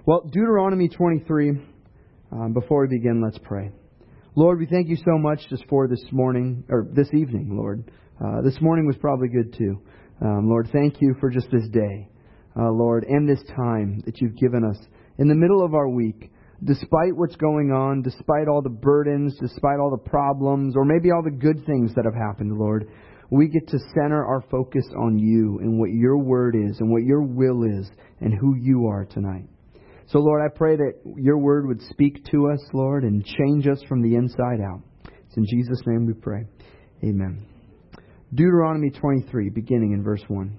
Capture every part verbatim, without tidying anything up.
Well, Deuteronomy twenty-three, um, before we begin, let's pray. Lord, we thank you so much just for this morning, or this evening, Lord. Uh, this morning was probably good too. Um, Lord, thank you for just this day, uh, Lord, and this time that you've given us in the middle of our week. Despite what's going on, despite all the burdens, despite all the problems, or maybe all the good things that have happened, Lord, we get to center our focus on you and what your word is and what your will is and who you are tonight. So, Lord, I pray that your word would speak to us, Lord, and change us from the inside out. It's in Jesus' name we pray. Amen. Deuteronomy twenty-three, beginning in verse one.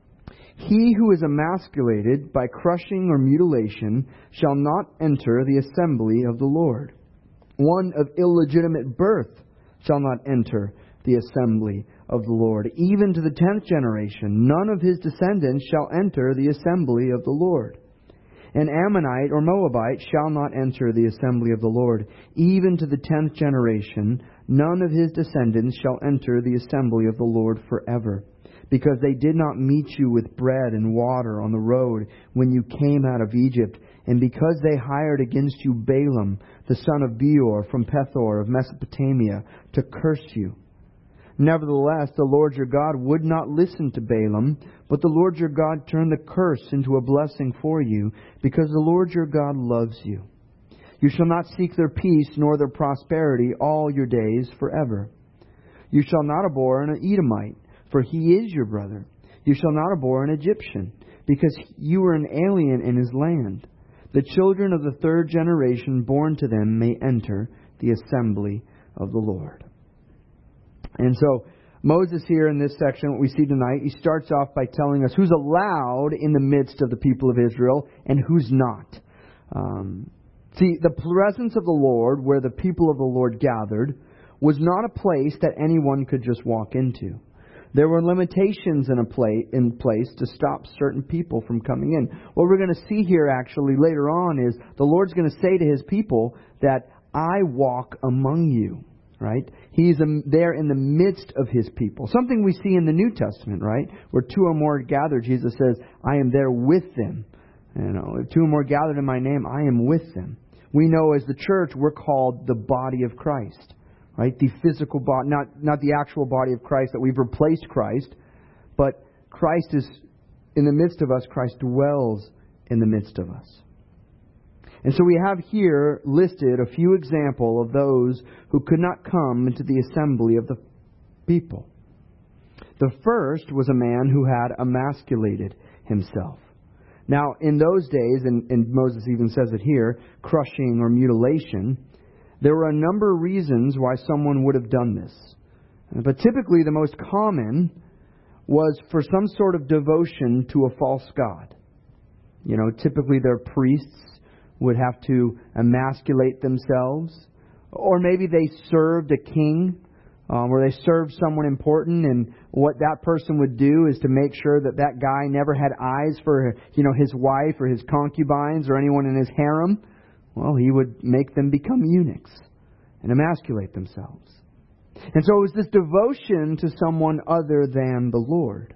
He who is emasculated by crushing or mutilation shall not enter the assembly of the Lord. One of illegitimate birth shall not enter the assembly of the Lord. Even to the tenth generation, none of his descendants shall enter the assembly of the Lord. An Ammonite or Moabite shall not enter the assembly of the Lord. Even to the tenth generation, none of his descendants shall enter the assembly of the Lord forever, because they did not meet you with bread and water on the road when you came out of Egypt, and because they hired against you Balaam, the son of Beor, from Pethor of Mesopotamia, to curse you. Nevertheless, the Lord your God would not listen to Balaam, but the Lord your God turned the curse into a blessing for you, because the Lord your God loves you. You shall not seek their peace nor their prosperity all your days forever. You shall not abhor an Edomite, for he is your brother. You shall not abhor an Egyptian, because you are an alien in his land. The children of the third generation born to them may enter the assembly of the Lord. And so Moses here in this section, what we see tonight, he starts off by telling us who's allowed in the midst of the people of Israel and who's not. Um, see, the presence of the Lord, where the people of the Lord gathered, was not a place that anyone could just walk into. There were limitations in a play, in place to stop certain people from coming in. What we're going to see here actually later on is the Lord's going to say to His people that I walk among you. Right? He's there in the midst of His people. Something we see in the New Testament, right? Where two or more gathered, Jesus says, I am there with them. You know, if two or more gathered in my name, I am with them. We know as the church, we're called the body of Christ. Right? The physical body, not, not the actual body of Christ, that we've replaced Christ, but Christ is in the midst of us. Christ dwells in the midst of us. And so we have here listed a few examples of those who could not come into the assembly of the people. The first was a man who had emasculated himself. Now, in those days, and, and Moses even says it here, crushing or mutilation, there were a number of reasons why someone would have done this. But typically the most common was for some sort of devotion to a false god. You know, typically they're priests would have to emasculate themselves. Or maybe they served a king, um, or they served someone important, and what that person would do is to make sure that that guy never had eyes for, you know, his wife or his concubines or anyone in his harem. Well, he would make them become eunuchs and emasculate themselves. And so it was this devotion to someone other than the Lord.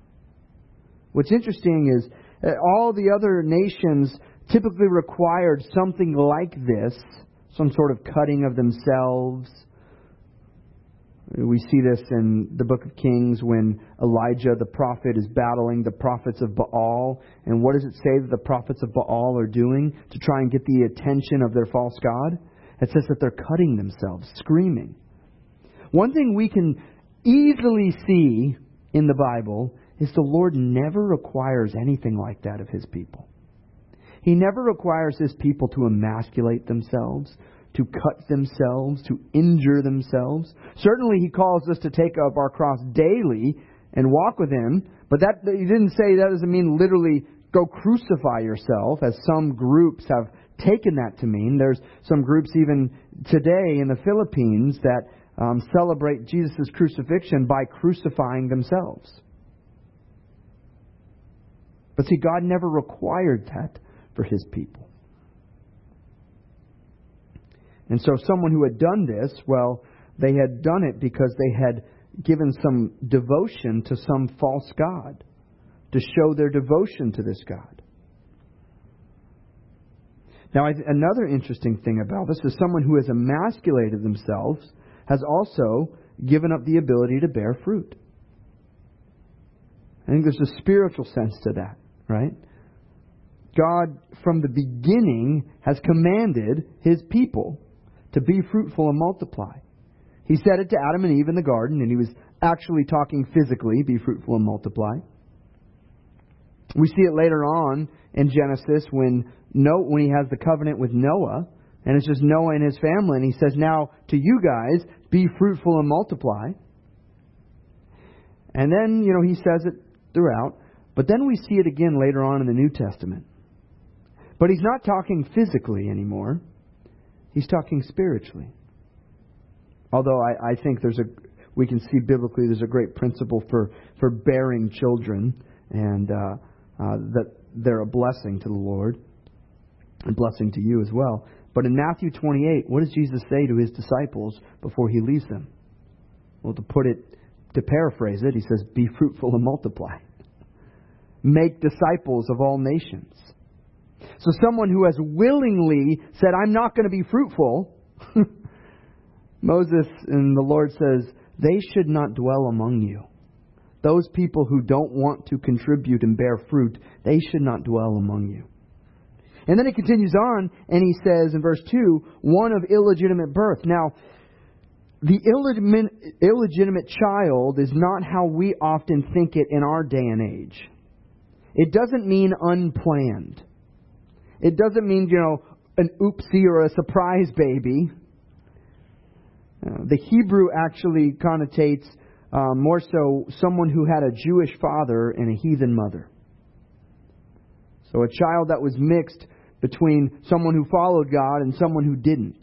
What's interesting is that all the other nations typically required something like this, some sort of cutting of themselves. We see this in the book of Kings when Elijah the prophet is battling the prophets of Baal. And what does it say that the prophets of Baal are doing to try and get the attention of their false god? It says that they're cutting themselves, screaming. One thing we can easily see in the Bible is the Lord never requires anything like that of His people. He never requires His people to emasculate themselves, to cut themselves, to injure themselves. Certainly He calls us to take up our cross daily and walk with Him, but that He didn't say that doesn't mean literally go crucify yourself, as some groups have taken that to mean. There's some groups even today in the Philippines that um, celebrate Jesus' crucifixion by crucifying themselves. But see, God never required that for His people. And so someone who had done this, well, they had done it because they had given some devotion to some false god, to show their devotion to this God. Now, I th- another interesting thing about this is someone who has emasculated themselves has also given up the ability to bear fruit. I think there's a spiritual sense to that, right? God, from the beginning, has commanded His people to be fruitful and multiply. He said it to Adam and Eve in the garden, and He was actually talking physically, be fruitful and multiply. We see it later on in Genesis when Noah, when He has the covenant with Noah, and it's just Noah and his family, and He says, now to you guys, be fruitful and multiply. And then, you know, He says it throughout, but then we see it again later on in the New Testament. But He's not talking physically anymore. He's talking spiritually. Although I, I think there's a, we can see biblically there's a great principle for, for bearing children, and uh, uh, that they're a blessing to the Lord, a blessing to you as well. But in Matthew twenty-eight, what does Jesus say to His disciples before He leaves them? Well, to put it, to paraphrase it, He says, be fruitful and multiply. Make disciples of all nations. So someone who has willingly said, I'm not going to be fruitful, Moses and the Lord says, they should not dwell among you. Those people who don't want to contribute and bear fruit, they should not dwell among you. And then it continues on, and He says in verse two, one of illegitimate birth. Now, the illegitimate, illegitimate child is not how we often think it in our day and age. It doesn't mean unplanned. It doesn't mean, you know, an oopsie or a surprise baby. Uh, the Hebrew actually connotates uh, more so someone who had a Jewish father and a heathen mother. So a child that was mixed between someone who followed God and someone who didn't.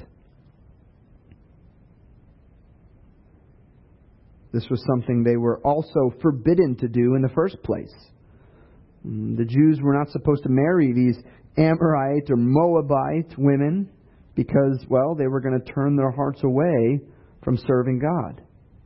This was something they were also forbidden to do in the first place. The Jews were not supposed to marry these Amorite or Moabite women because, well, they were going to turn their hearts away from serving God.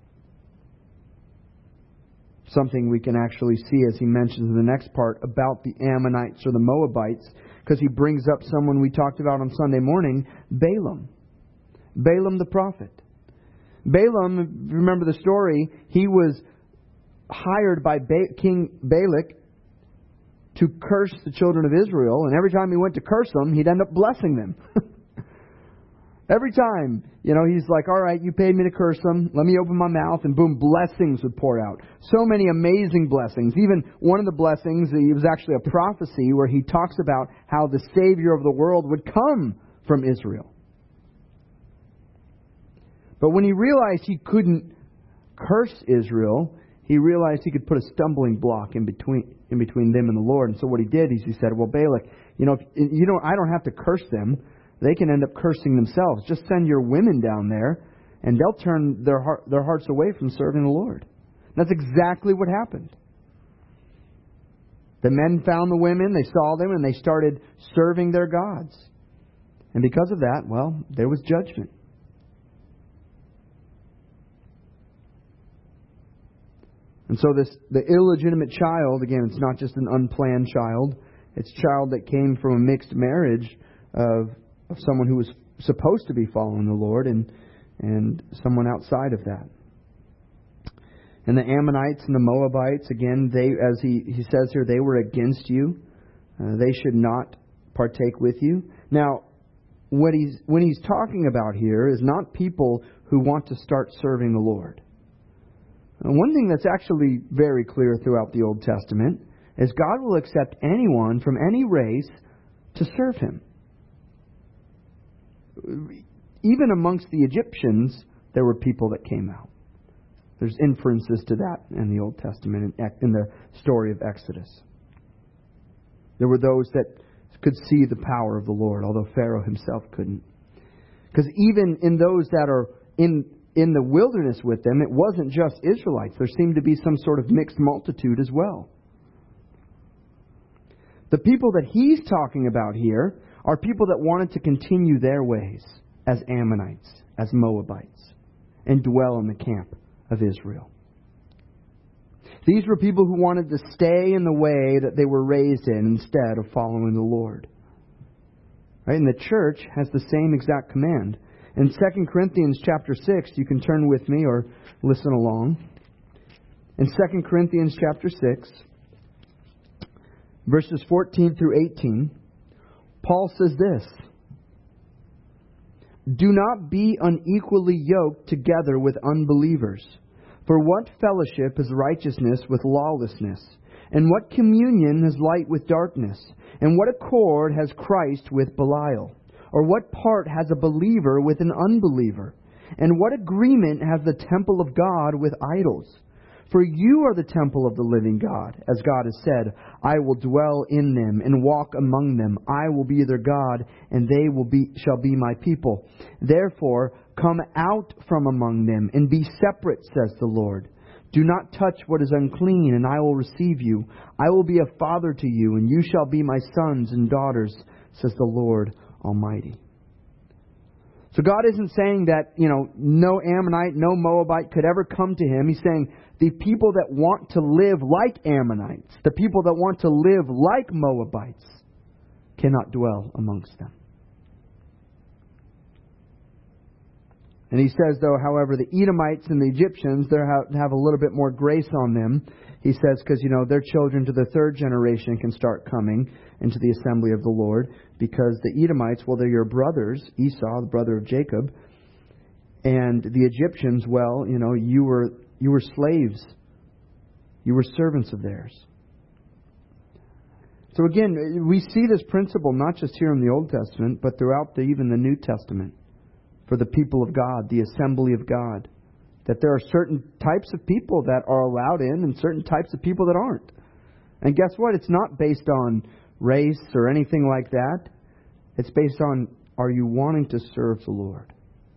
Something we can actually see as he mentions in the next part about the Ammonites or the Moabites, because he brings up someone we talked about on Sunday morning, Balaam. Balaam the prophet. Balaam, remember the story, he was hired by ba- King Balak to curse the children of Israel, and every time he went to curse them, he'd end up blessing them. Every time, you know, he's like, all right, you paid me to curse them, let me open my mouth, and boom, blessings would pour out. So many amazing blessings. Even one of the blessings, it was actually a prophecy where he talks about how the Savior of the world would come from Israel. But when he realized he couldn't curse Israel, he realized he could put a stumbling block in between in between them and the Lord. And so what he did is he said, well, Balak, you know, if, you know, I don't have to curse them. They can end up cursing themselves. Just send your women down there, and they'll turn their heart, their hearts away from serving the Lord. That's exactly what happened. The men found the women, they saw them, and they started serving their gods. And because of that, well, there was judgment. And so this the illegitimate child, again, it's not just an unplanned child. It's a child that came from a mixed marriage of, of someone who was supposed to be following the Lord and, and someone outside of that. And the Ammonites and the Moabites, again, they, as he, he says here, they were against you. Uh, they should not partake with you. Now, what he's when he's talking about here is not people who want to start serving the Lord. And one thing that's actually very clear throughout the Old Testament is God will accept anyone from any race to serve Him. Even amongst the Egyptians, there were people that came out. There's inferences to that in the Old Testament, in the story of Exodus. There were those that could see the power of the Lord, although Pharaoh himself couldn't. Because even in those that are in in the wilderness with them, it wasn't just Israelites. There seemed to be some sort of mixed multitude as well. The people that he's talking about here are people that wanted to continue their ways as Ammonites, as Moabites, and dwell in the camp of Israel. These were people who wanted to stay in the way that they were raised in instead of following the Lord. Right? And the church has the same exact command. In Second Corinthians chapter six, you can turn with me or listen along. In Second Corinthians chapter six, verses fourteen through eighteen, Paul says this: "Do not be unequally yoked together with unbelievers. For what fellowship is righteousness with lawlessness? And what communion has light with darkness? And what accord has Christ with Belial? Or what part has a believer with an unbeliever? And what agreement has the temple of God with idols? For you are the temple of the living God, as God has said, I will dwell in them and walk among them. I will be their God, and they will be shall be my people. Therefore, come out from among them and be separate, says the Lord. Do not touch what is unclean, and I will receive you. I will be a father to you, and you shall be my sons and daughters, says the Lord Almighty." So God isn't saying that, you know, no Ammonite, no Moabite could ever come to Him. He's saying the people that want to live like Ammonites, the people that want to live like Moabites, cannot dwell amongst them. And He says, though, however, the Edomites and the Egyptians, they have a little bit more grace on them. He says, because, you know, their children to the third generation can start coming into the assembly of the Lord. Because the Edomites, well, they're your brothers, Esau, the brother of Jacob. And the Egyptians, well, you know, you were you were slaves. You were servants of theirs. So again, we see this principle not just here in the Old Testament, but throughout the, even the New Testament. For the people of God, the assembly of God. That there are certain types of people that are allowed in and certain types of people that aren't. And guess what? It's not based on race or anything like that. It's based on, are you wanting to serve the Lord?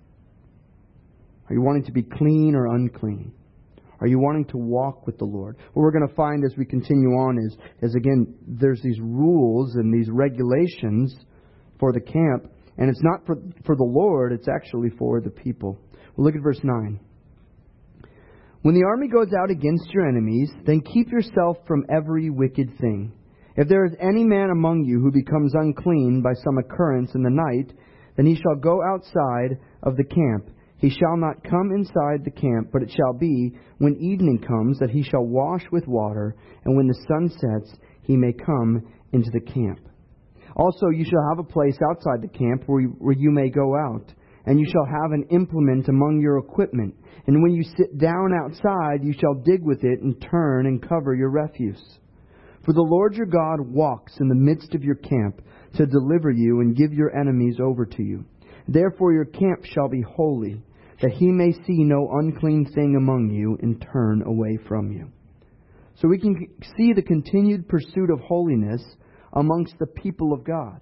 Are you wanting to be clean or unclean? Are you wanting to walk with the Lord? What we're going to find as we continue on is, is again, there's these rules and these regulations for the camp. And it's not for, for the Lord, it's actually for the people. Well, look at verse nine. "When the army goes out against your enemies, then keep yourself from every wicked thing. If there is any man among you who becomes unclean by some occurrence in the night, then he shall go outside of the camp. He shall not come inside the camp, but it shall be, when evening comes, that he shall wash with water, and when the sun sets, he may come into the camp. Also you shall have a place outside the camp where you, where you may go out, and you shall have an implement among your equipment. And when you sit down outside, you shall dig with it and turn and cover your refuse. For the Lord your God walks in the midst of your camp to deliver you and give your enemies over to you. Therefore your camp shall be holy, that He may see no unclean thing among you and turn away from you." So we can see the continued pursuit of holiness amongst the people of God.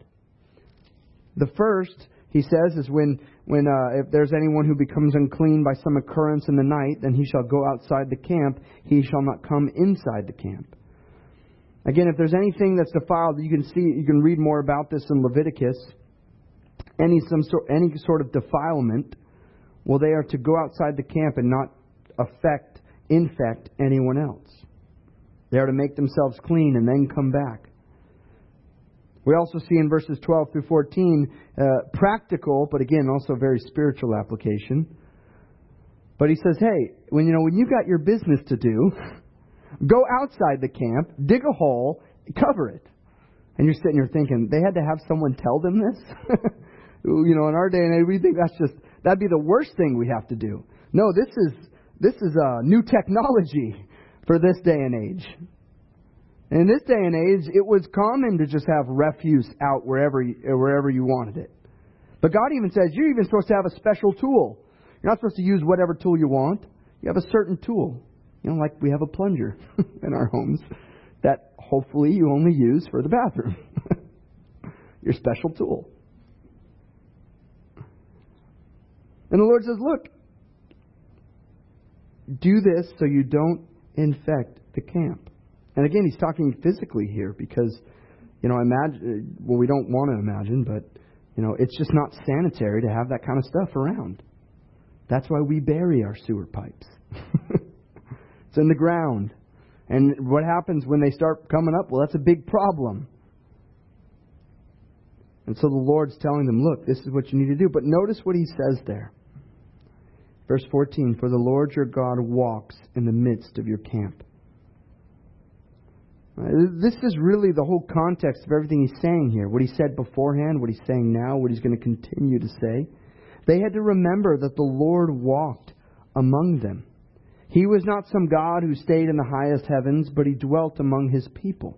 The first, he says, is when, when uh, if there's anyone who becomes unclean by some occurrence in the night, then he shall go outside the camp. He shall not come inside the camp. Again, if there's anything that's defiled, you can see, you can read more about this in Leviticus. Any some sort, any sort of defilement, well, they are to go outside the camp and not affect, infect anyone else. They are to make themselves clean and then come back. We also see in verses twelve through fourteen, uh, practical, but again, also very spiritual application. But he says, hey, when you know when you got your business to do, go outside the camp, dig a hole, cover it. And you're sitting here thinking, they had to have someone tell them this? You know, in our day and age, we think that's just, that'd be the worst thing we have to do. No, this is, this is a new technology for this day and age. In this day and age, it was common to just have refuse out wherever you, wherever you wanted it. But God even says you're even supposed to have a special tool. You're not supposed to use whatever tool you want. You have a certain tool. You know, like we have a plunger in our homes that hopefully you only use for the bathroom. Your special tool. And the Lord says, look, do this so you don't infect the camp. And again, He's talking physically here because, you know, imagine, well, we don't want to imagine, but, you know, it's just not sanitary to have that kind of stuff around. That's why we bury our sewer pipes. It's in the ground. And what happens when they start coming up? Well, that's a big problem. And so the Lord's telling them, look, this is what you need to do. But notice what He says there. Verse fourteen, for the Lord your God walks in the midst of your camp. This is really the whole context of everything He's saying here. What He said beforehand, what He's saying now, what He's going to continue to say. They had to remember that the Lord walked among them. He was not some God who stayed in the highest heavens, but He dwelt among His people.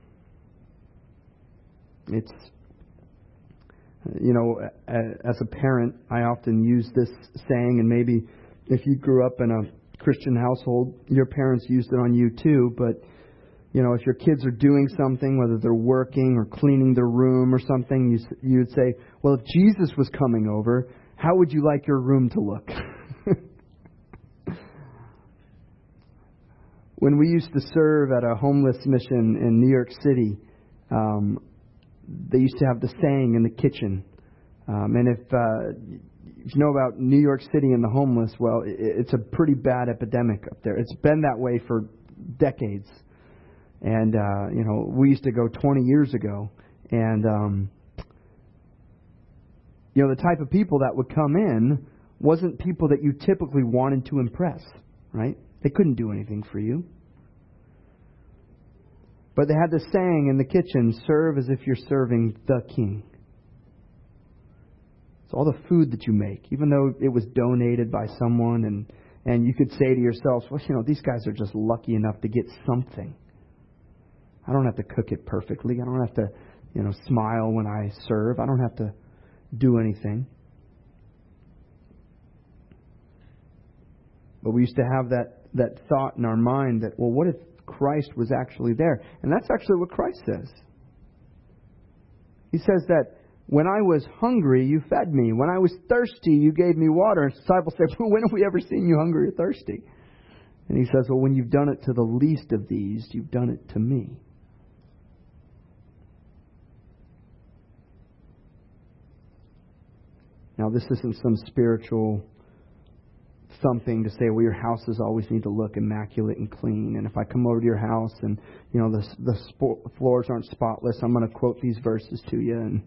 It's, you know, as a parent, I often use this saying, and maybe if you grew up in a Christian household, your parents used it on you too, but you know, if your kids are doing something, whether they're working or cleaning their room or something, you you would say, well, if Jesus was coming over, how would you like your room to look? When we used to serve at a homeless mission in New York City, um, they used to have the saying in the kitchen. Um, and if, uh, if you know about New York City and the homeless, well, it, it's a pretty bad epidemic up there. It's been that way for decades. And, uh, you know, we used to go twenty years ago. And, um, you know, the type of people that would come in wasn't people that you typically wanted to impress, right? They couldn't do anything for you. But they had this saying in the kitchen, serve as if you're serving the king. It's all the food that you make, even though it was donated by someone, and, and you could say to yourselves, well, you know, these guys are just lucky enough to get something. I don't have to cook it perfectly. I don't have to, you know, smile when I serve. I don't have to do anything. But we used to have that, that thought in our mind that, well, what if Christ was actually there? And that's actually what Christ says. He says that when I was hungry, you fed me. When I was thirsty, you gave me water. And his disciples say, well, when have we ever seen you hungry or thirsty? And He says, well, when you've done it to the least of these, you've done it to me. Now, this isn't some spiritual something to say, well, your houses always need to look immaculate and clean. And if I come over to your house and, you know, the, the spo- floors aren't spotless, I'm going to quote these verses to you. And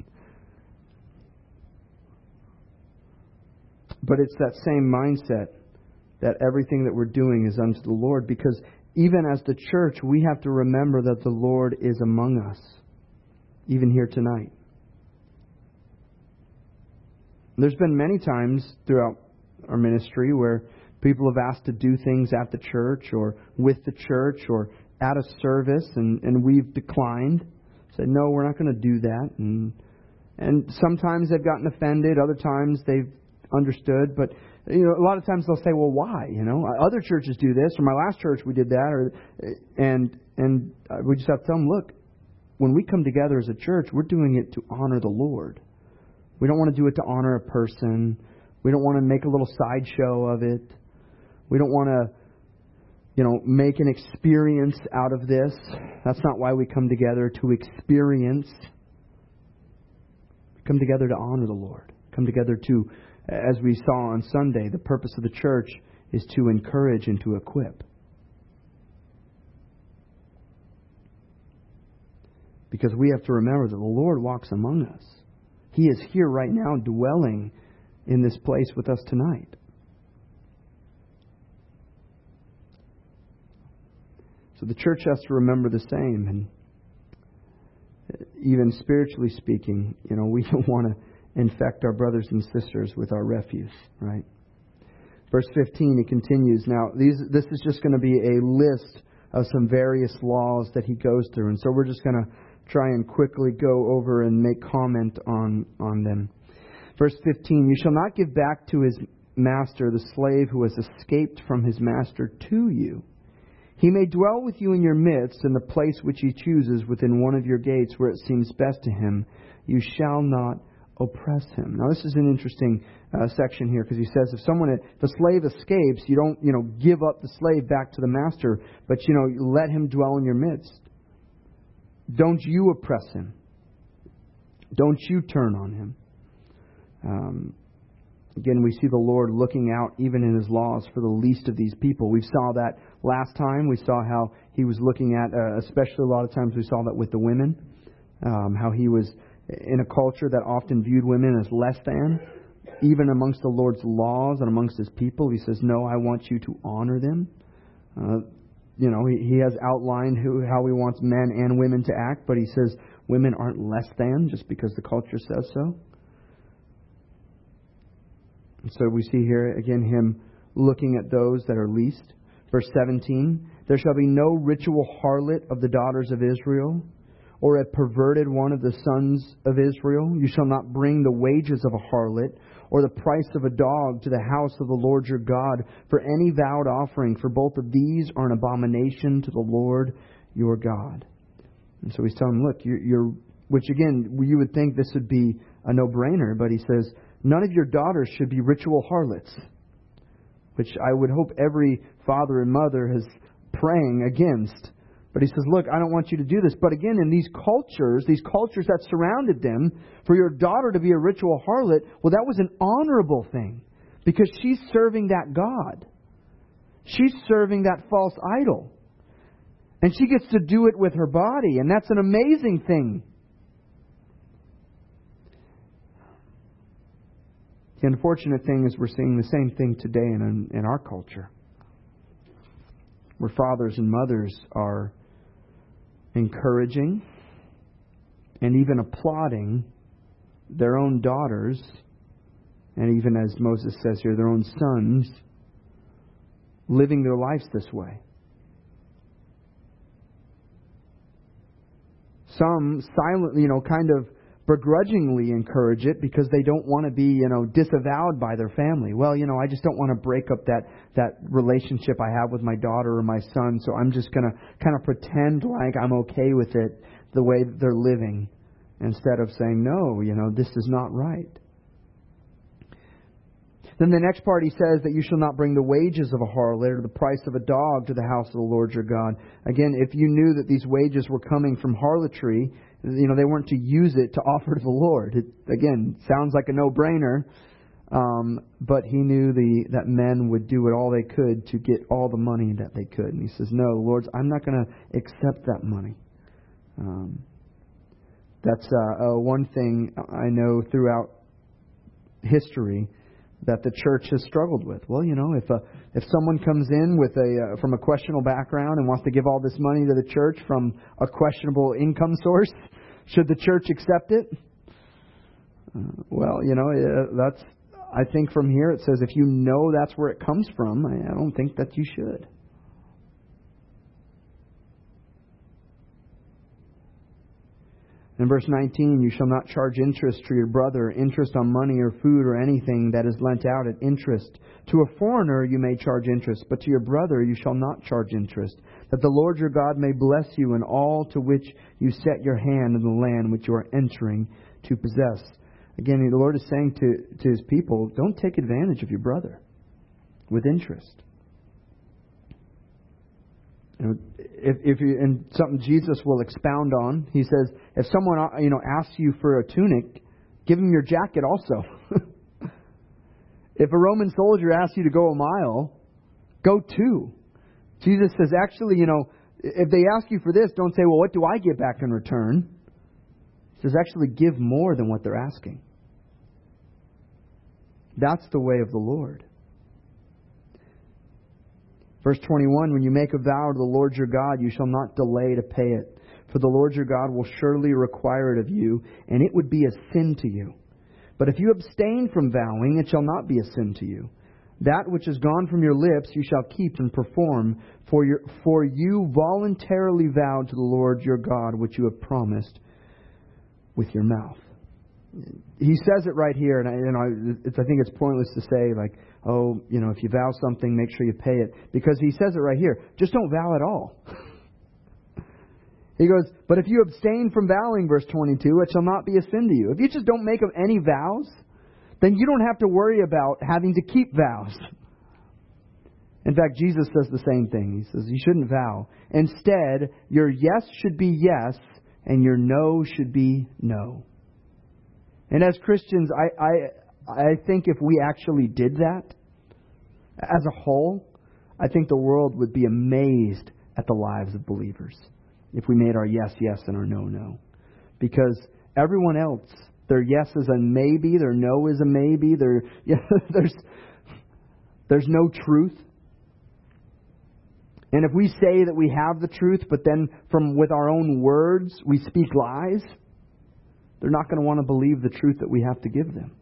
But it's that same mindset that everything that we're doing is unto the Lord. Because even as the church, we have to remember that the Lord is among us, even here tonight. There's been many times throughout our ministry where people have asked to do things at the church or with the church or at a service, and, and we've declined. Said, no, we're not going to do that. And and sometimes they've gotten offended. Other times they've understood. But you know, a lot of times they'll say, well, why? You know, other churches do this, or my last church we did that, or and and we just have to tell them, look, when we come together as a church, we're doing it to honor the Lord. We don't want to do it to honor a person. We don't want to make a little sideshow of it. We don't want to, you know, make an experience out of this. That's not why we come together, to experience. We come together to honor the Lord. Come together to, as we saw on Sunday, the purpose of the church is to encourage and to equip. Because we have to remember that the Lord walks among us. He is here right now, dwelling in this place with us tonight. So the church has to remember the same. And even spiritually speaking, you know, we don't want to infect our brothers and sisters with our refuse, right? Verse fifteen, it continues. Now, these this is just going to be a list of some various laws that he goes through. And so we're just going to try and quickly go over and make comment on, on them. Verse fifteen, you shall not give back to his master the slave who has escaped from his master to you. He may dwell with you in your midst in the place which he chooses within one of your gates where it seems best to him. You shall not oppress him. Now this is an interesting uh, section here, because he says if someone, if a slave escapes, you don't, you know, give up the slave back to the master, but, you know, you let him dwell in your midst. Don't you oppress him. Don't you turn on him. Um, again, we see the Lord looking out even in his laws for the least of these people. We saw that last time. We saw how he was looking at, uh, especially a lot of times we saw that with the women, um, how he was in a culture that often viewed women as less than, even amongst the Lord's laws and amongst His people. He says, no, I want you to honor them. Uh, you know, he, he has outlined who, how He wants men and women to act, but He says women aren't less than just because the culture says so. And so we see here, again, Him looking at those that are least. Verse seventeen, there shall be no ritual harlot of the daughters of Israel, or a perverted one of the sons of Israel. You shall not bring the wages of a harlot, or the price of a dog to the house of the Lord your God, for any vowed offering, for both of these are an abomination to the Lord your God. And so He's telling them, look, you're, you're which again, you would think this would be a no-brainer, but He says, none of your daughters should be ritual harlots, which I would hope every father and mother is praying against. But He says, look, I don't want you to do this. But again, in these cultures, these cultures that surrounded them, for your daughter to be a ritual harlot, well, that was an honorable thing, because she's serving that God. She's serving that false idol. And she gets to do it with her body, and that's an amazing thing. The unfortunate thing is we're seeing the same thing today in, in our culture, where fathers and mothers are encouraging and even applauding their own daughters, and even, as Moses says here, their own sons, living their lives this way. Some silently, you know, kind of begrudgingly encourage it because they don't want to be, you know, disavowed by their family. Well, you know, I just don't want to break up that, that relationship I have with my daughter or my son, so I'm just going to kind of pretend like I'm okay with it the way they're living, instead of saying, no, you know, this is not right. Then the next part He says that you shall not bring the wages of a harlot or the price of a dog to the house of the Lord your God. Again, if you knew that these wages were coming from harlotry, you know, they weren't to use it to offer to the Lord. It, again, sounds like a no-brainer, um, but He knew the that men would do it all they could to get all the money that they could. And He says, no, Lord, I'm not going to accept that money. Um, that's uh, uh, one thing I know throughout history that the church has struggled with. Well, you know, if a, if someone comes in with a uh, from a questionable background and wants to give all this money to the church from a questionable income source, should the church accept it? Uh, well, you know, uh, that's. I think from here it says if you know that's where it comes from, I, I don't think that you should. In verse nineteen, you shall not charge interest to your brother, interest on money or food or anything that is lent out at interest. To a foreigner you may charge interest, but to your brother you shall not charge interest, that the Lord your God may bless you in all to which you set your hand in the land which you are entering to possess. Again, the Lord is saying to, to His people, don't take advantage of your brother with interest. If, if you, and something Jesus will expound on, He says, if someone, you know, asks you for a tunic, give him your jacket also. If a Roman soldier asks you to go a mile, go two. Jesus says, actually, you know, if they ask you for this, don't say, well, what do I get back in return? He says, actually give more than what they're asking. That's the way of the Lord. Verse twenty-one, when you make a vow to the Lord your God, you shall not delay to pay it. For the Lord your God will surely require it of you, and it would be a sin to you. But if you abstain from vowing, it shall not be a sin to you. That which is gone from your lips you shall keep and perform, for your, for you voluntarily vowed to the Lord your God, which you have promised with your mouth. He says it right here, and I, you know, it's, I think it's pointless to say, like, oh, you know, if you vow something, make sure you pay it. Because He says it right here. Just don't vow at all. He goes, but if you abstain from vowing, verse twenty-two, it shall not be a sin to you. If you just don't make any vows, then you don't have to worry about having to keep vows. In fact, Jesus says the same thing. He says you shouldn't vow. Instead, your yes should be yes, and your no should be no. And as Christians, I, I, I think if we actually did that, as a whole, I think the world would be amazed at the lives of believers if we made our yes, yes and our no, no. Because Everyone else, their yes is a maybe, their no is a maybe, their, yeah, there's, there's no truth. And if we say that we have the truth, but then from with our own words we speak lies, they're not going to want to believe the truth that we have to give them.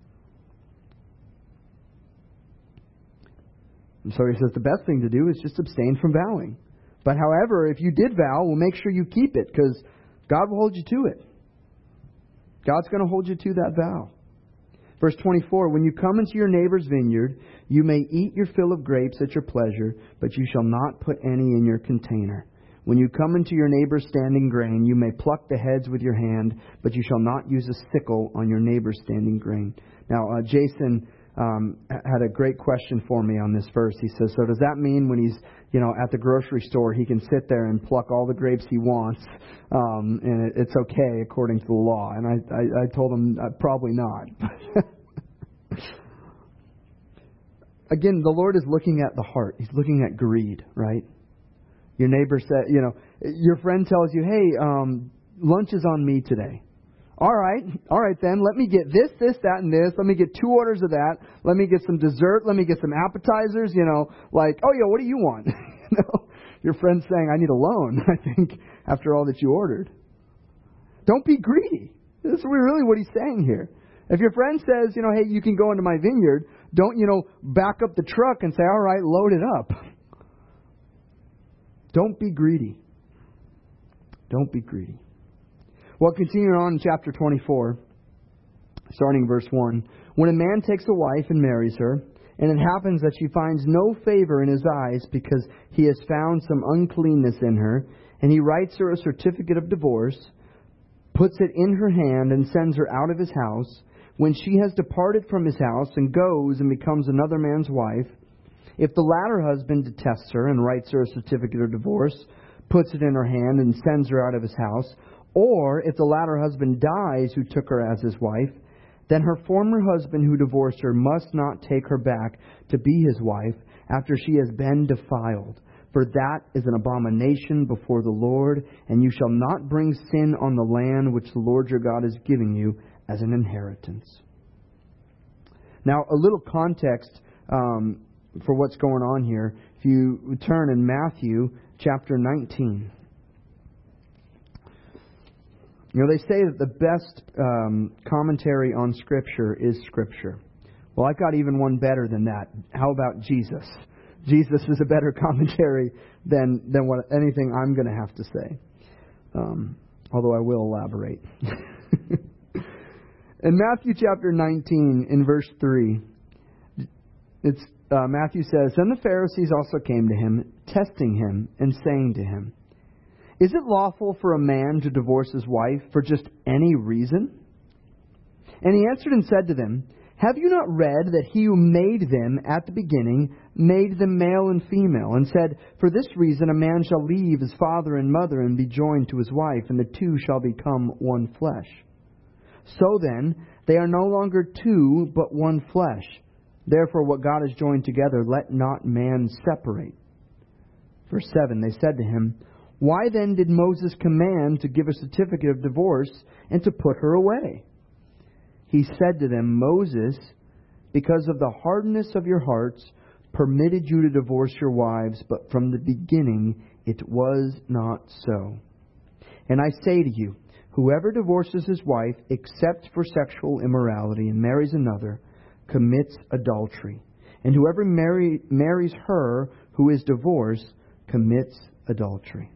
And so he says the best thing to do is just abstain from vowing. But however, if you did vow, well, make sure you keep it, because God will hold you to it. God's going to hold you to that vow. Verse twenty-four, when you come into your neighbor's vineyard, you may eat your fill of grapes at your pleasure, but you shall not put any in your container. When you come into your neighbor's standing grain, you may pluck the heads with your hand, but you shall not use a sickle on your neighbor's standing grain. Now, uh, Jason um, had a great question for me on this verse. He says, so does that mean when he's, you know, at the grocery store, he can sit there and pluck all the grapes he wants, um, and it, it's okay according to the law? And I, I, I told him uh, probably not. Again, the Lord is looking at the heart. He's looking at greed, right? Your neighbor said, you know, your friend tells you, hey, um, lunch is on me today. All right, all right then, let me get this, this, that, and this. Let me get two orders of that. Let me get some dessert. Let me get some appetizers, you know, like, oh yeah, what do you want? You know, your friend's saying, I need a loan, I think, after all that you ordered. Don't be greedy. This is really what he's saying here. If your friend says, you know, hey, you can go into my vineyard, don't, you know, back up the truck and say, all right, load it up. Don't be greedy. Don't be greedy. Well, continuing on in chapter twenty-four, starting verse one. When a man takes a wife and marries her, and it happens that she finds no favor in his eyes because he has found some uncleanness in her, and he writes her a certificate of divorce, puts it in her hand, and sends her out of his house, when she has departed from his house and goes and becomes another man's wife, if the latter husband detests her and writes her a certificate of divorce, puts it in her hand, and sends her out of his house, or if the latter husband dies who took her as his wife, then her former husband who divorced her must not take her back to be his wife after she has been defiled. For that is an abomination before the Lord, and you shall not bring sin on the land which the Lord your God is giving you as an inheritance. Now, a little context um, for what's going on here. If you turn in Matthew chapter nineteen. You know, they say that the best um, commentary on Scripture is Scripture. Well, I've got even one better than that. How about Jesus? Jesus is a better commentary than than what anything I'm going to have to say. Um, although I will elaborate. In Matthew chapter nineteen, in verse three, it's uh, Matthew says, "Then the Pharisees also came to him, testing him and saying to him, 'Is it lawful for a man to divorce his wife for just any reason?' And he answered and said to them, 'Have you not read that he who made them at the beginning made them male and female, and said, For this reason a man shall leave his father and mother and be joined to his wife, and the two shall become one flesh. So then, they are no longer two, but one flesh. Therefore what God has joined together, let not man separate.' Verse seven, they said to him, 'Why then did Moses command to give a certificate of divorce and to put her away?' He said to them, 'Moses, because of the hardness of your hearts, permitted you to divorce your wives, but from the beginning it was not so. And I say to you, whoever divorces his wife except for sexual immorality and marries another commits adultery. And whoever marry, marries her who is divorced commits adultery.'"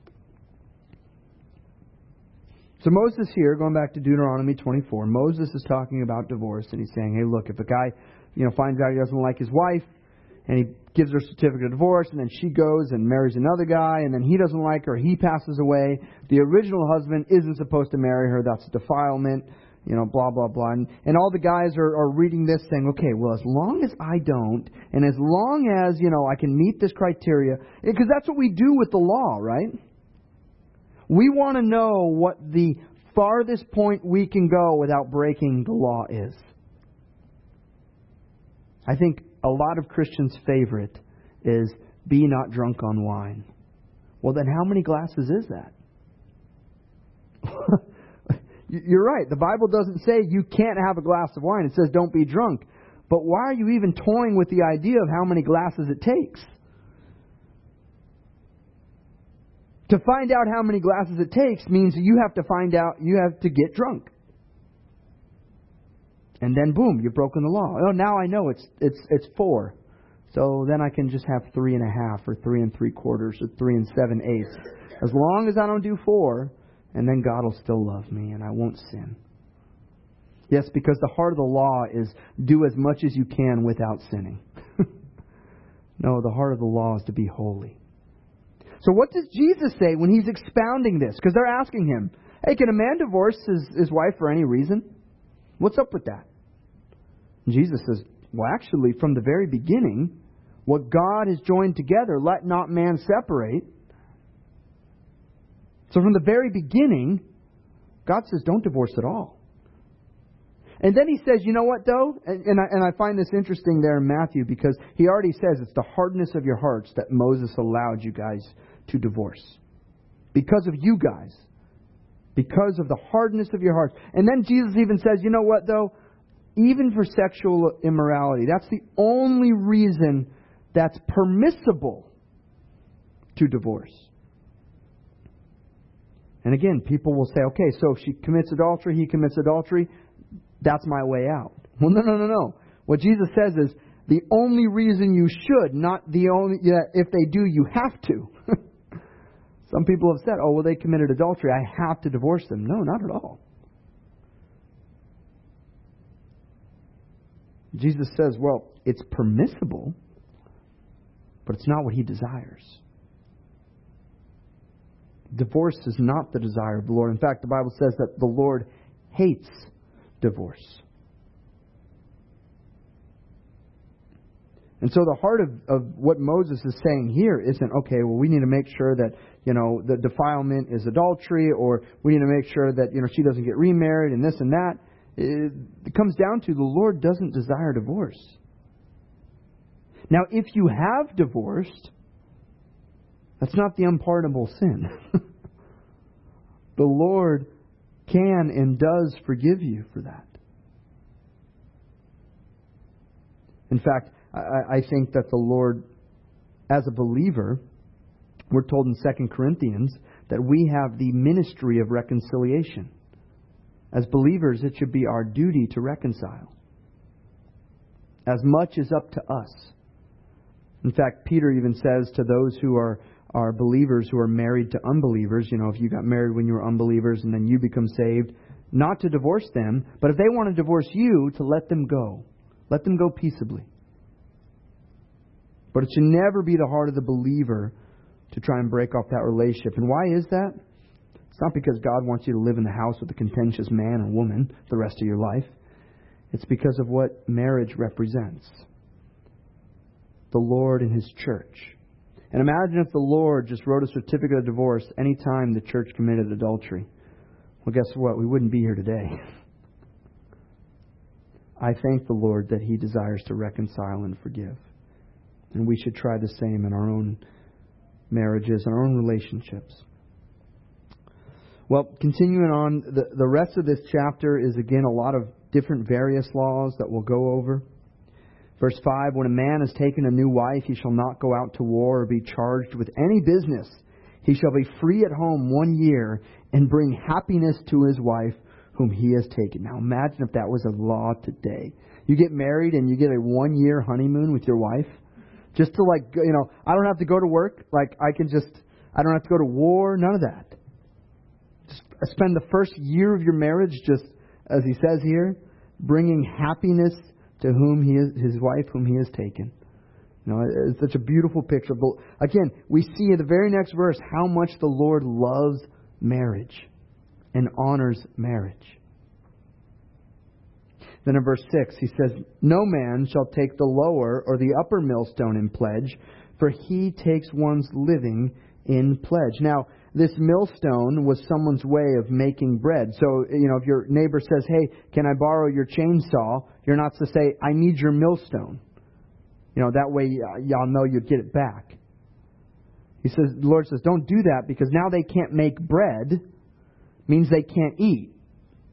So Moses here, going back to Deuteronomy twenty-four, Moses is talking about divorce, and he's saying, hey, look, if a guy, you know, finds out he doesn't like his wife, and he gives her a certificate of divorce, and then she goes and marries another guy, and then he doesn't like her, he passes away, the original husband isn't supposed to marry her, that's defilement, you know, blah, blah, blah. And, and all the guys are, are reading this saying, okay, well, as long as I don't, and as long as, you know, I can meet this criteria, because that's what we do with the law, right? We want to know what the farthest point we can go without breaking the law is. I think a lot of Christians' favorite is, be not drunk on wine. Well, then how many glasses is that? You're right. The Bible doesn't say you can't have a glass of wine. It says don't be drunk. But why are you even toying with the idea of how many glasses it takes? To find out how many glasses it takes means you have to find out, you have to get drunk. And then boom, you've broken the law. Oh, now I know it's it's it's four. So then I can just have three and a half or three and three quarters or three and seven eighths. As long as I don't do four, and then God will still love me and I won't sin. Yes, because the heart of the law is do as much as you can without sinning. No, the heart of the law is to be holy. So what does Jesus say when He's expounding this? Because they're asking Him, hey, can a man divorce his, his wife for any reason? What's up with that? And Jesus says, well, actually, from the very beginning, what God has joined together, let not man separate. So from the very beginning, God says, don't divorce at all. And then He says, you know what, though? And, and, I, and I find this interesting there in Matthew, because He already says it's the hardness of your hearts that Moses allowed you guys to divorce. Because of you guys. Because of the hardness of your hearts. And then Jesus even says, you know what, though? Even for sexual immorality, that's the only reason that's permissible to divorce. And again, people will say, okay, so if she commits adultery, he commits adultery, that's my way out. Well, no, no, no, no. What Jesus says is the only reason you should, not the only, yeah, if they do, you have to. Some people have said, oh, well, they committed adultery, I have to divorce them. No, not at all. Jesus says, well, it's permissible, but it's not what He desires. Divorce is not the desire of the Lord. In fact, the Bible says that the Lord hates divorce. And so the heart of, of what Moses is saying here isn't, okay, well, we need to make sure that, you know, the defilement is adultery, or we need to make sure that, you know, she doesn't get remarried and this and that. It, it comes down to the Lord doesn't desire divorce. Now, if you have divorced, that's not the unpardonable sin. The Lord can and does forgive you for that. In fact, I, I think that the Lord, as a believer, we're told in Second Corinthians that we have the ministry of reconciliation. As believers, it should be our duty to reconcile. As much is up to us. In fact, Peter even says to those who are, are believers who are married to unbelievers, you know, if you got married when you were unbelievers and then you become saved, not to divorce them, but if they want to divorce you, to let them go. Let them go peaceably. But it should never be the heart of the believer to try and break off that relationship. And why is that? It's not because God wants you to live in the house with a contentious man or woman the rest of your life. It's because of what marriage represents. The Lord and His church. And imagine if the Lord just wrote a certificate of divorce any time the church committed adultery. Well, guess what? We wouldn't be here today. I thank the Lord that He desires to reconcile and forgive. And we should try the same in our own marriages, our own relationships. Well, continuing on, the, the rest of this chapter is again a lot of different various laws that we'll go over. Verse five, when a man has taken a new wife, he shall not go out to war or be charged with any business. He shall be free at home one year and bring happiness to his wife whom he has taken. Now imagine if that was a law today. You get married and you get a one year honeymoon with your wife. Just to like, you know, I don't have to go to work. Like I can just, I don't have to go to war. None of that. Just spend the first year of your marriage, just as he says here, bringing happiness to whom he is, his wife whom he has taken. You know, it's such a beautiful picture. But again, we see in the very next verse how much the Lord loves marriage and honors marriage. Then in verse six, he says, no man shall take the lower or the upper millstone in pledge, for he takes one's living in pledge. Now, this millstone was someone's way of making bread. So, you know, if your neighbor says, hey, can I borrow your chainsaw? You're not to say, I need your millstone. You know, that way y'all know you'd get it back. He says, the Lord says, don't do that, because now they can't make bread, means they can't eat.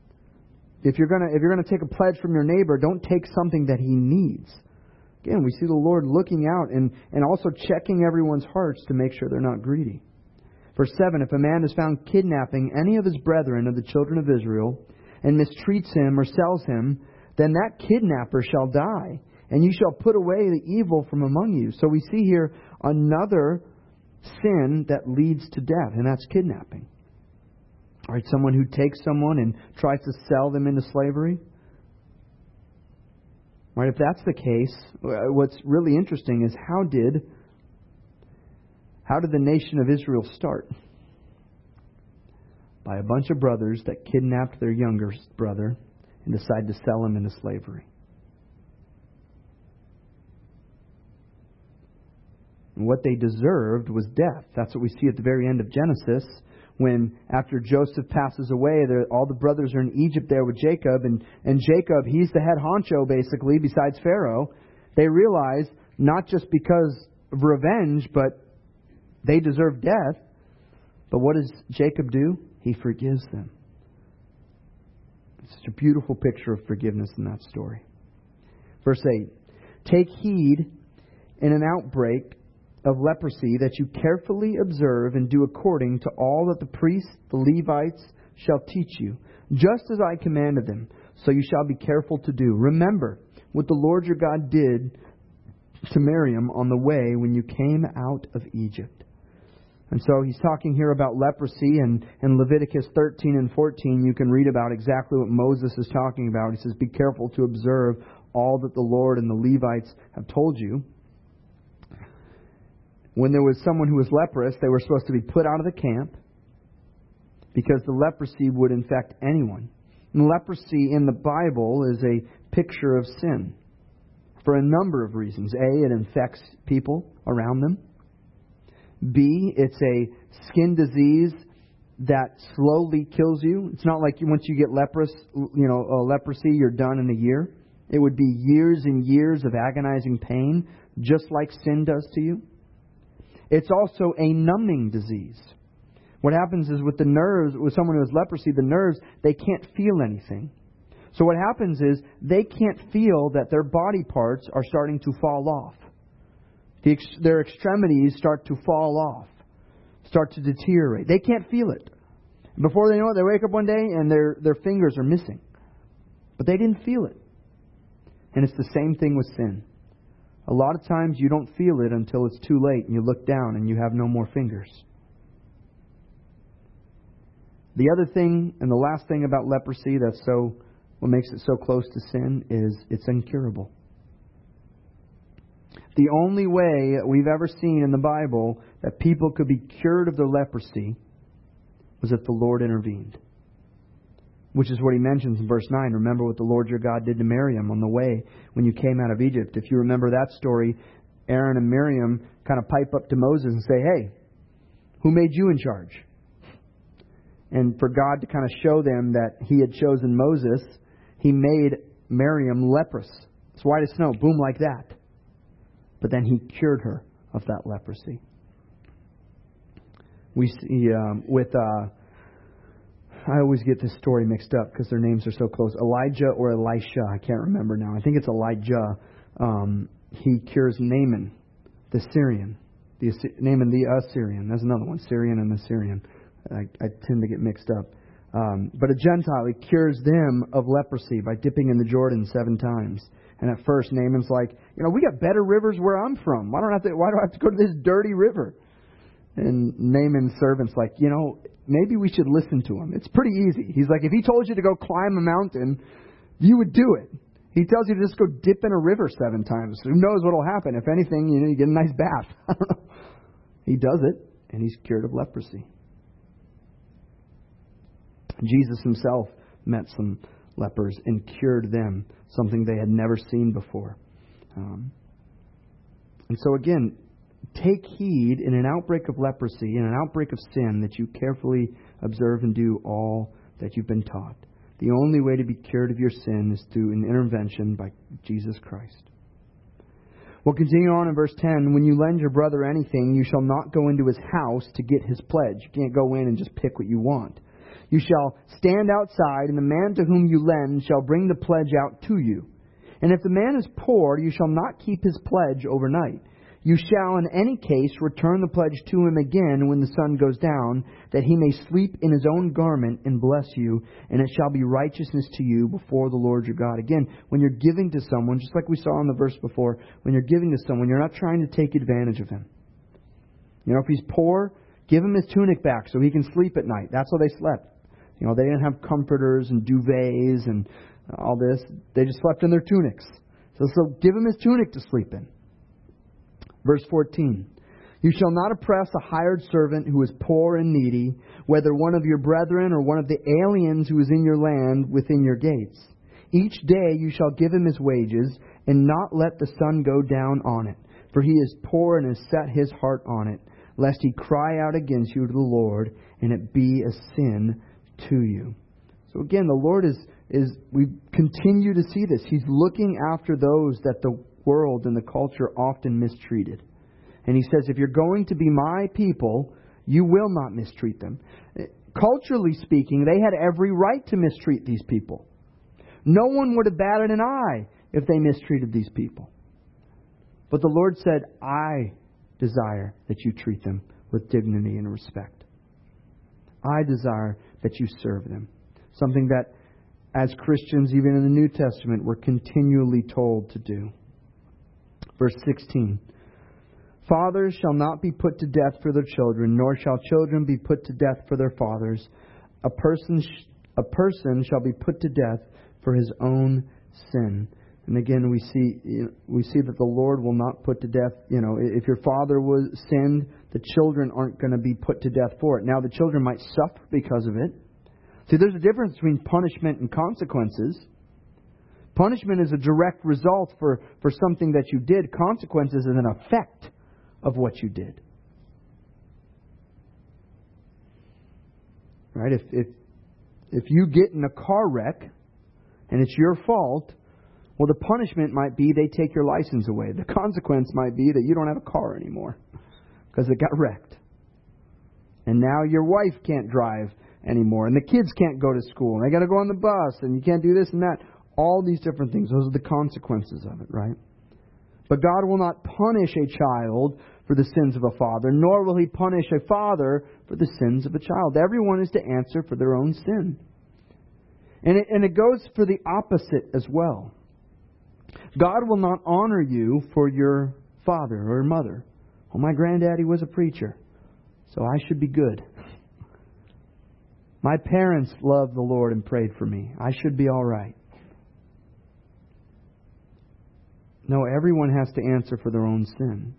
if you're gonna if you're gonna take a pledge from your neighbor, don't take something that he needs. Again, we see the Lord looking out and, and also checking everyone's hearts to make sure they're not greedy. Verse seven, if a man is found kidnapping any of his brethren of the children of Israel, and mistreats him or sells him, then that kidnapper shall die, and you shall put away the evil from among you. So we see here another sin that leads to death, and that's kidnapping. All right, someone who takes someone and tries to sell them into slavery. All right, if that's the case, what's really interesting is how did how did the nation of Israel start? By a bunch of brothers that kidnapped their younger brother and decided to sell him into slavery. And what they deserved was death. That's what we see at the very end of Genesis, when after Joseph passes away, all the brothers are in Egypt there with Jacob, and, and Jacob, he's the head honcho basically, besides Pharaoh. They realize, not just because of revenge, but they deserve death. But what does Jacob do? He forgives them. It's such a beautiful picture of forgiveness in that story. Verse eight. Take heed in an outbreak of leprosy that you carefully observe and do according to all that the priests, the Levites, shall teach you, just as I commanded them, so you shall be careful to do. Remember what the Lord your God did to Miriam on the way when you came out of Egypt. And so he's talking here about leprosy, and in Leviticus thirteen and fourteen you can read about exactly what Moses is talking about. He says, be careful to observe all that the Lord and the Levites have told you. When there was someone who was leprous, they were supposed to be put out of the camp because the leprosy would infect anyone. And leprosy in the Bible is a picture of sin for a number of reasons. A, it infects people around them. B, it's a skin disease that slowly kills you. It's not like once you get leprous, you know, a leprosy, you're done in a year. It would be years and years of agonizing pain, just like sin does to you. It's also a numbing disease. What happens is with the nerves, with someone who has leprosy, the nerves, they can't feel anything. So what happens is they can't feel that their body parts are starting to fall off. The ex- their extremities start to fall off, start to deteriorate. They can't feel it. Before they know it, they wake up one day and their, their fingers are missing. But they didn't feel it. And it's the same thing with sin. A lot of times you don't feel it until it's too late and you look down and you have no more fingers. The other thing and the last thing about leprosy that's so, what makes it so close to sin is it's incurable. The only way we've ever seen in the Bible that people could be cured of their leprosy was if the Lord intervened. Which is what he mentions in verse nine. Remember what the Lord your God did to Miriam on the way when you came out of Egypt. If you remember that story, Aaron and Miriam kind of pipe up to Moses and say, hey, who made you in charge? And for God to kind of show them that he had chosen Moses, he made Miriam leprous. It's white as snow, boom, like that. But then he cured her of that leprosy. We see um, with... Uh, I always get this story mixed up because their names are so close. Elijah or Elisha, I can't remember now. I think it's Elijah. Um, he cures Naaman, the Syrian. The Assyrian, Naaman the Assyrian. There's another one, Syrian and Assyrian. I, I tend to get mixed up. Um, but a Gentile, he cures them of leprosy by dipping in the Jordan seven times. And at first, Naaman's like, you know, we got better rivers where I'm from. Why don't I have to, why do I have to go to this dirty river? And Naaman's servant's like, you know, maybe we should listen to him. It's pretty easy. He's like, if he told you to go climb a mountain, you would do it. He tells you to just go dip in a river seven times. Who knows what will happen? If anything, you know, you get a nice bath. I don't know. He does it, and he's cured of leprosy. Jesus himself met some lepers and cured them, something they had never seen before. Um, and so again, take heed in an outbreak of leprosy, in an outbreak of sin, that you carefully observe and do all that you've been taught. The only way to be cured of your sin is through an intervention by Jesus Christ. We'll continue on in verse ten. When you lend your brother anything, you shall not go into his house to get his pledge. You can't go in and just pick what you want. You shall stand outside, and the man to whom you lend shall bring the pledge out to you. And if the man is poor, you shall not keep his pledge overnight. You shall in any case return the pledge to him again when the sun goes down, that he may sleep in his own garment and bless you, and it shall be righteousness to you before the Lord your God. Again, when you're giving to someone, just like we saw in the verse before, when you're giving to someone, you're not trying to take advantage of him. You know, if he's poor, give him his tunic back so he can sleep at night. That's how they slept. You know, they didn't have comforters and duvets and all this. They just slept in their tunics. So, so give him his tunic to sleep in. Verse fourteen. You shall not oppress a hired servant who is poor and needy, whether one of your brethren or one of the aliens who is in your land within your gates. Each day you shall give him his wages, and not let the sun go down on it. For he is poor and has set his heart on it, lest he cry out against you to the Lord, and it be a sin to you. So again, the Lord is, is we continue to see this. He's looking after those that the world and the culture often mistreated. And He says, if you're going to be my people, you will not mistreat them. Culturally speaking, they had every right to mistreat these people. No one would have batted an eye if they mistreated these people. But the Lord said, I desire that you treat them with dignity and respect. I desire that you serve them. Something that, as Christians, even in the New Testament, we're continually told to do. Verse sixteen. Fathers shall not be put to death for their children, nor shall children be put to death for their fathers. A person, sh- a person shall be put to death for his own sin. And again, we see you know, we see that the Lord will not put to death. You know, if your father was sinned, the children aren't going to be put to death for it. Now, the children might suffer because of it. See, there's a difference between punishment and consequences. Punishment is a direct result for, for something that you did. Consequences is an effect of what you did. Right? If if if you get in a car wreck and it's your fault, well, the punishment might be they take your license away. The consequence might be that you don't have a car anymore because it got wrecked. And now your wife can't drive anymore, and the kids can't go to school, and they got to go on the bus, and you can't do this and that. All these different things. Those are the consequences of it, right? But God will not punish a child for the sins of a father, nor will He punish a father for the sins of a child. Everyone is to answer for their own sin. And it, and it goes for the opposite as well. God will not honor you for your father or mother. Well, my granddaddy was a preacher, so I should be good. My parents loved the Lord and prayed for me. I should be all right. No, everyone has to answer for their own sin.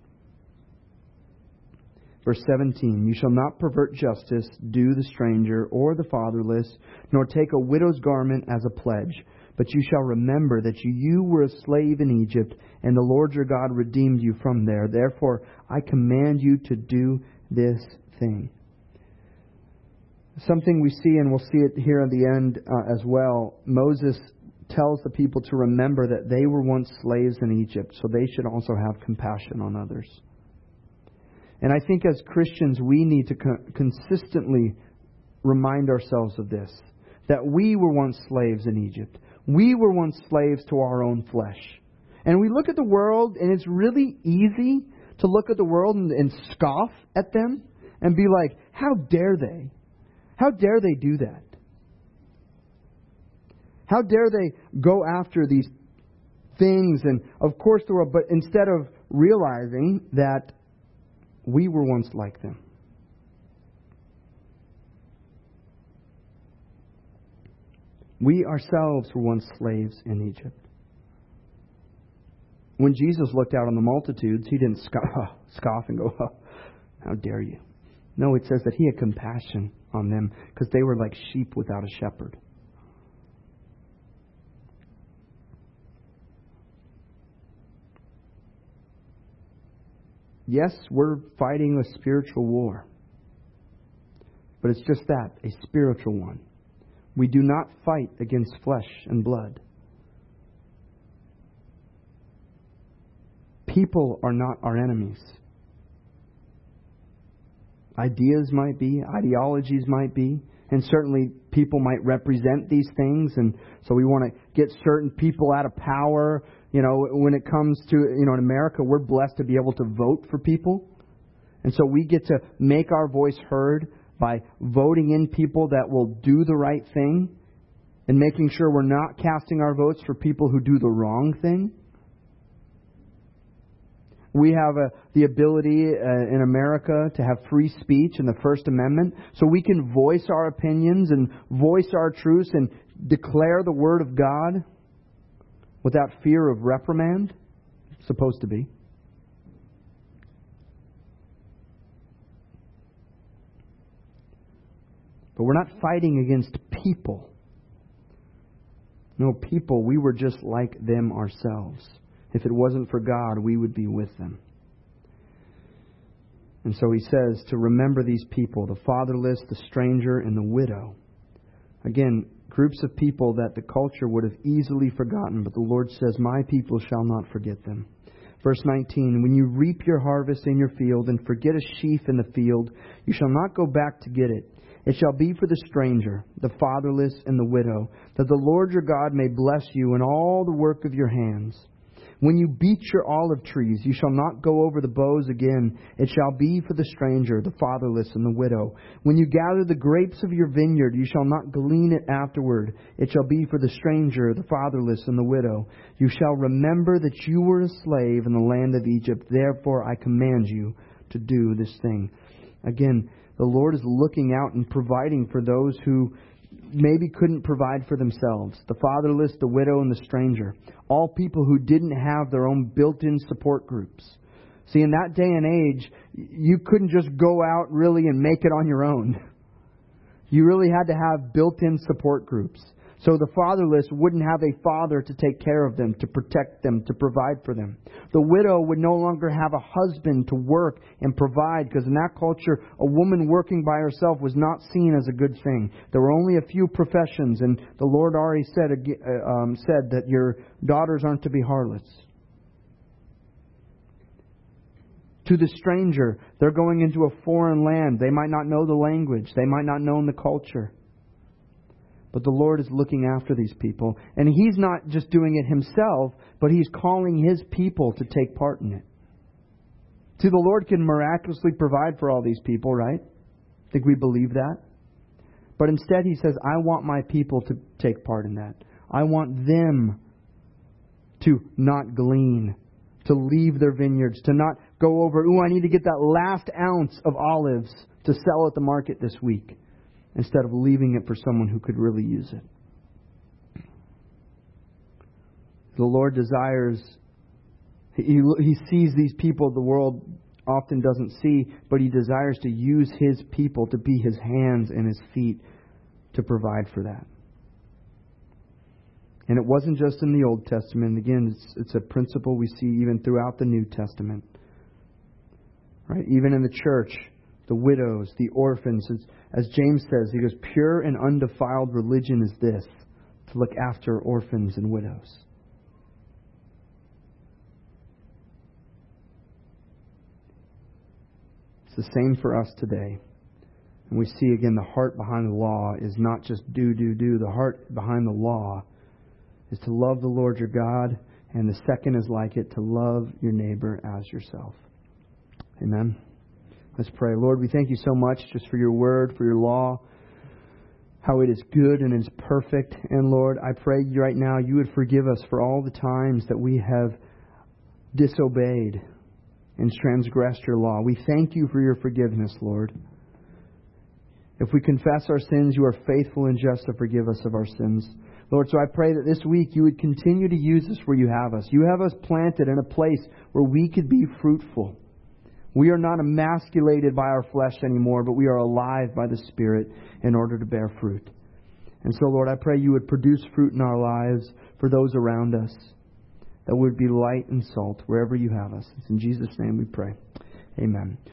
Verse seventeen, you shall not pervert justice, due the stranger or the fatherless, nor take a widow's garment as a pledge. But you shall remember that you, you were a slave in Egypt, and the Lord your God redeemed you from there. Therefore, I command you to do this thing. Something we see, and we'll see it here at the end uh, as well. Moses tells the people to remember that they were once slaves in Egypt, so they should also have compassion on others. And I think as Christians, we need to co- consistently remind ourselves of this, that we were once slaves in Egypt. We were once slaves to our own flesh. And we look at the world, and it's really easy to look at the world and, and scoff at them and be like, how dare they? How dare they do that? How dare they go after these things? And of course the world, but instead of realizing that we were once like them. We ourselves were once slaves in Egypt. When Jesus looked out on the multitudes, He didn't scoff, scoff and go, oh, how dare you? No, it says that He had compassion on them because they were like sheep without a shepherd. Yes, we're fighting a spiritual war. But it's just that, a spiritual one. We do not fight against flesh and blood. People are not our enemies. Ideas might be, ideologies might be, And certainly people might represent these things, and so we want to get certain people out of power. You know, when it comes to, you know, in America, we're blessed to be able to vote for people. And so we get to make our voice heard by voting in people that will do the right thing and making sure we're not casting our votes for people who do the wrong thing. We have a, the ability uh, in America to have free speech in the First Amendment, so we can voice our opinions and voice our truths and declare the Word of God without fear of reprimand. It's supposed to be. But we're not fighting against people. No, people, we were just like them ourselves. If it wasn't for God, we would be with them. And so he says to remember these people, the fatherless, the stranger, and the widow. Again, groups of people that the culture would have easily forgotten, but the Lord says, my people shall not forget them. Verse nineteen, when you reap your harvest in your field and forget a sheaf in the field, you shall not go back to get it. It shall be for the stranger, the fatherless, and the widow, that the Lord your God may bless you in all the work of your hands. When you beat your olive trees, you shall not go over the boughs again. It shall be for the stranger, the fatherless, and the widow. When you gather the grapes of your vineyard, you shall not glean it afterward. It shall be for the stranger, the fatherless, and the widow. You shall remember that you were a slave in the land of Egypt. Therefore I command you to do this thing. Again, the Lord is looking out and providing for those who maybe couldn't provide for themselves. The fatherless, the widow, and the stranger. All people who didn't have their own built-in support groups. See, in that day and age, you couldn't just go out really and make it on your own. You really had to have built-in support groups. So the fatherless wouldn't have a father to take care of them, to protect them, to provide for them. The widow would no longer have a husband to work and provide, because in that culture, a woman working by herself was not seen as a good thing. There were only a few professions, and the Lord already said, um, said that your daughters aren't to be harlots. To the stranger, they're going into a foreign land. They might not know the language. They might not know the culture. But the Lord is looking after these people. And He's not just doing it Himself, but He's calling His people to take part in it. See, the Lord can miraculously provide for all these people, right? I think we believe that. But instead He says, I want my people to take part in that. I want them to not glean, to leave their vineyards, to not go over, ooh, I need to get that last ounce of olives to sell at the market this week, instead of leaving it for someone who could really use it. The Lord desires, He, he sees these people the world often doesn't see, but He desires to use His people to be His hands and His feet to provide for that. And it wasn't just in the Old Testament. Again, it's, it's a principle we see even throughout the New Testament. Right? Even in the church, the widows, the orphans. As James says, he goes, pure and undefiled religion is this, to look after orphans and widows. It's the same for us today. And we see again the heart behind the law is not just do, do, do. The heart behind the law is to love the Lord your God, and the second is like it, to love your neighbor as yourself. Amen. Let's pray. Lord, we thank You so much just for Your word, for Your law, how it is good and is perfect. And Lord, I pray right now You would forgive us for all the times that we have disobeyed and transgressed Your law. We thank You for Your forgiveness, Lord. If we confess our sins, You are faithful and just to forgive us of our sins. Lord, so I pray that this week You would continue to use us where You have us. You have us planted in a place where we could be fruitful. We are not emasculated by our flesh anymore, but we are alive by the Spirit in order to bear fruit. And so, Lord, I pray You would produce fruit in our lives for those around us, that would be light and salt wherever You have us. It's in Jesus' name we pray. Amen.